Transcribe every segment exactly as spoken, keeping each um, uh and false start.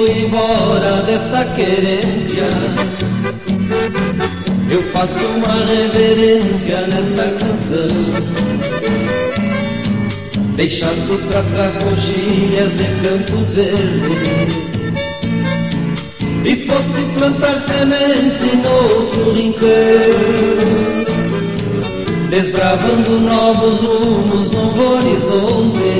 embora desta querência, eu faço uma reverência nesta canção. Deixaste pra trás coxilhas de campos verdes e foste plantar semente noutro rincão, desbravando novos rumos, novo horizonte,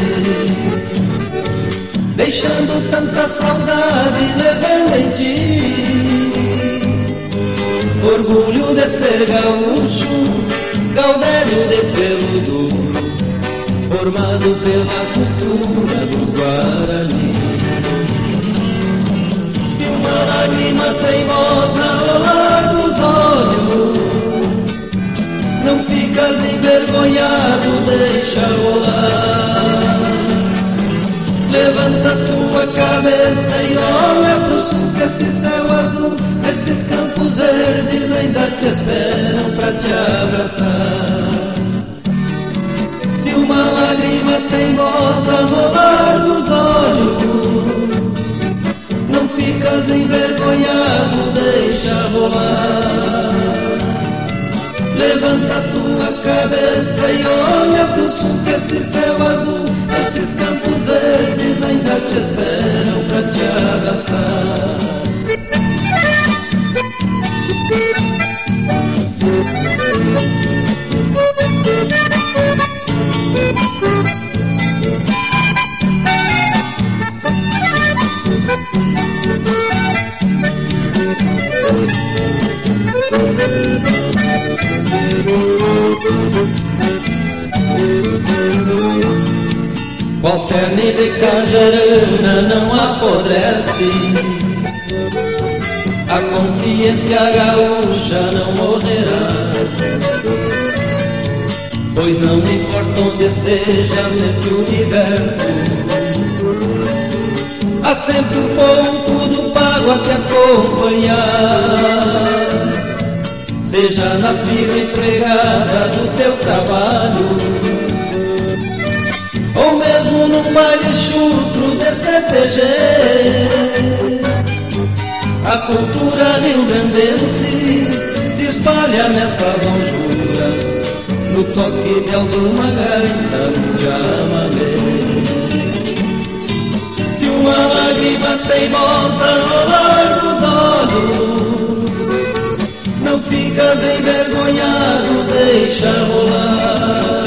deixando tanta saudade levando em ti orgulho de ser gaúcho, gaudério de pelo duro, formado pela cultura dos Guarani. Se uma lágrima teimosa rolar dos olhos, não ficas envergonhado, deixa rolar. Levanta tua cabeça e olha pro sul, que este céu azul, estes campos verdes ainda te esperam pra te abraçar. Se uma lágrima teimosa rolar dos olhos, não ficas envergonhado, deixa rolar. Levanta tua cabeça e olha pro sul, que este céu azul, estes campos verdes ainda te esperam pra te abraçar. Qual cerne de cajarana não apodrece, a consciência gaúcha não morrerá, pois não importa onde estejas neste universo, há sempre um ponto do pago a te acompanhar. Seja na firma empregada do teu trabalho, ou mesmo num baile chucro de C T G, a cultura rio-grandense se espalha nessas lonjuras, no toque de alguma gaita, um chamamé. Se uma lágrima teimosa rolar dos olhos, não ficas envergonhado, deixa rolar.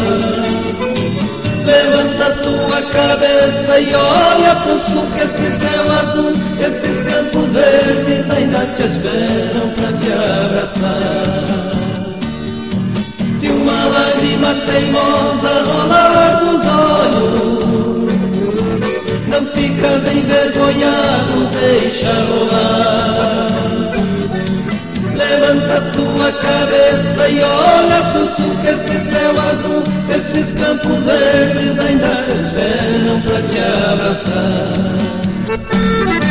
Levanta tua cabeça e olha pro sul, que este céu azul, estes campos verdes ainda te esperam pra te abraçar. Se uma lágrima teimosa rolar dos olhos, não ficas envergonhado, deixa rolar. Levanta tua cabeça e olha pro sul, que este céu azul, estes campos verdes ainda te esperam pra te abraçar.